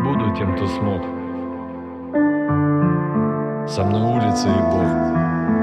буду тем, кто смог. Со мной улица и Бог.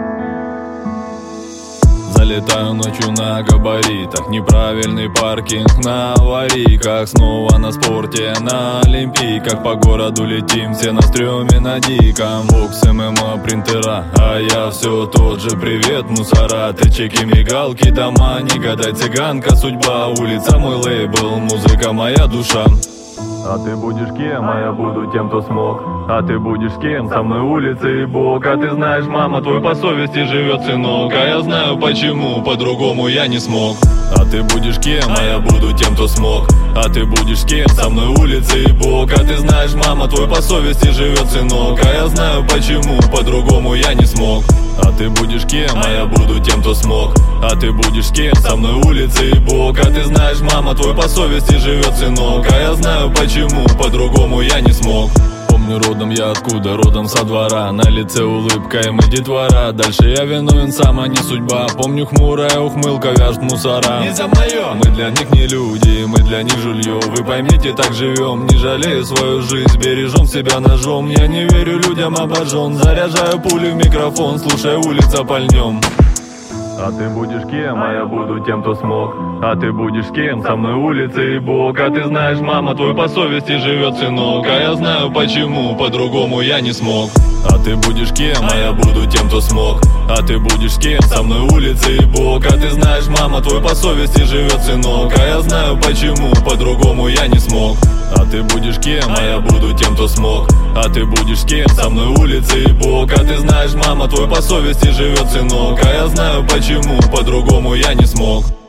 Залетаю ночью на габаритах, неправильный паркинг на аварийках. Снова на спорте, на олимпийках, по городу летим, все на стреме на диком. Бокс, ММА, принтера, а я все тот же. Привет, мусора, ты чеки, мигалки, дома. Не гадай, цыганка, судьба, улица мой лейбл, музыка моя душа. А ты будешь кем, а я буду тем, кто смог. А ты будешь кем, со мной улица и Бог. А ты знаешь, мама, твой по совести живет сынок. А я знаю почему, по-другому я не смог. А ты будешь кем, а я буду тем, кто смог. А ты будешь кем, со мной улица и Бог. А ты знаешь, мама, твой по совести живет сынок. А я знаю почему, по-другому я не смог. А ты будешь кем, а я буду тем, кто смог. А ты будешь кем, со мной улица и Бог. А ты знаешь, мама, твой по совести живет сынок. А я знаю почему, по-другому я не смог. Помню, родом я откуда, родом со двора. На лице улыбка, и мы детвора. Дальше я виновен сам, а не судьба. Помню, хмурая ухмылка вяжет мусора. Не за мое. Мы для них не люди, мы для них жилье. Вы поймите, так живем, не жалея свою жизнь. Бережем себя ножом, я не верю людям, обожжен. Заряжаю пули в микрофон, слушай, улица пальнем. А ты будешь кем, а я буду тем, кто смог. А ты будешь кем, со мной улица и Бог. А ты знаешь, мама, твой по совести живет сынок. А я знаю почему, по-другому я не смог. А ты будешь кем, а я буду тем, кто смог. А ты будешь кем, со мной улица и Бог. А ты знаешь, мама, твой по совести живет сынок. А я знаю почему, по-другому я не смог. А ты будешь кем, а я буду тем, кто смог. А ты будешь кем, со мной улица и Бог. А ты знаешь, мама, твой по совести живет сынок. А я знаю почему, по-другому я не смог.